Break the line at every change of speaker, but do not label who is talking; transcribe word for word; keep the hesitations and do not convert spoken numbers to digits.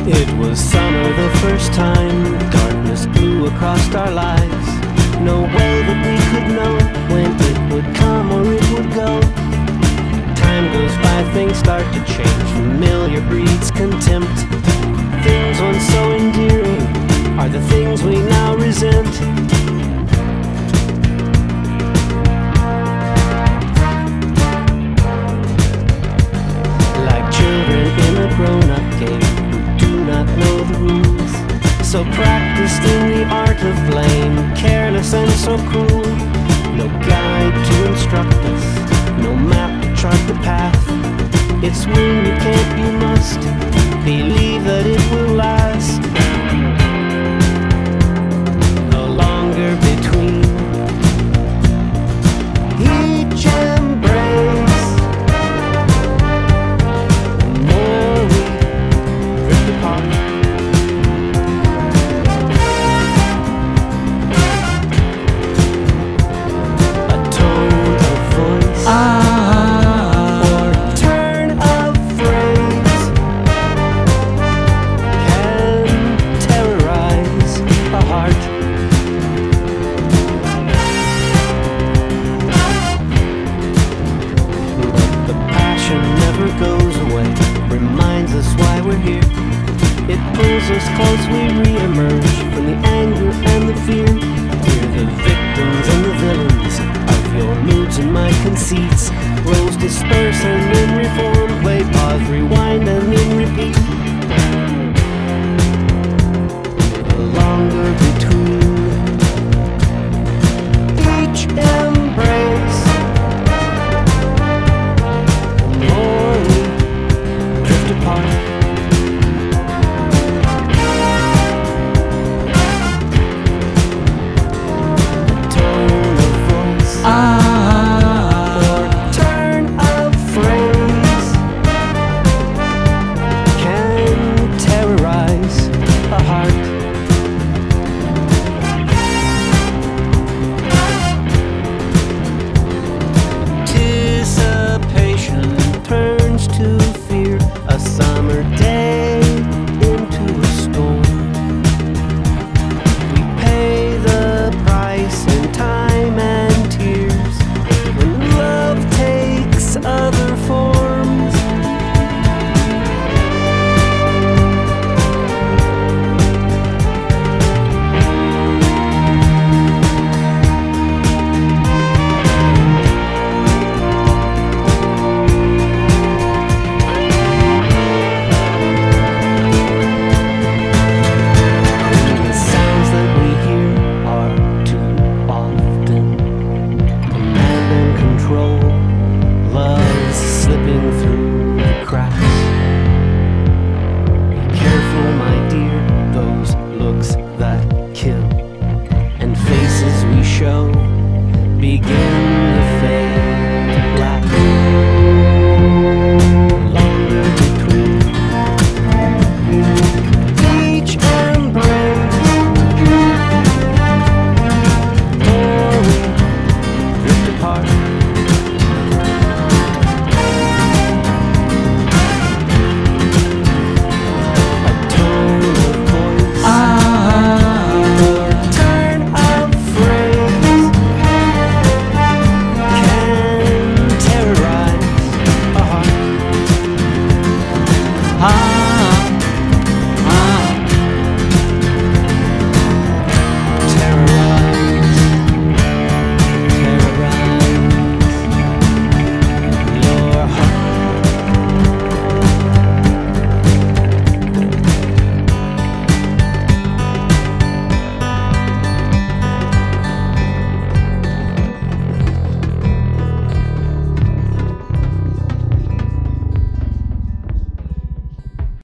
It was summer the first time, darkness blew across our lives. No way that we could know when it would come or it would go. Time goes by, things start to change, familiar breeds contempt. Things once so endearing are the things we now resent. Like children in a grown-up game who do not know the rules, so practiced in the art of blame, careless and so cruel. No guide to instruct us, no map to chart the path. It's when you can't, you must believe that it will last. The longer between each embrace, the more we drift apart. A tone of voice, ah, or turn of phrase can terrorize a heart. But the passion never goes away, reminds us why we're here. It pulls us close, we re-emerge from the anger and the fear. We're the victims and the villains of your moods and my conceits. Roles disperse and then reform, play pause, rewind and then repeat.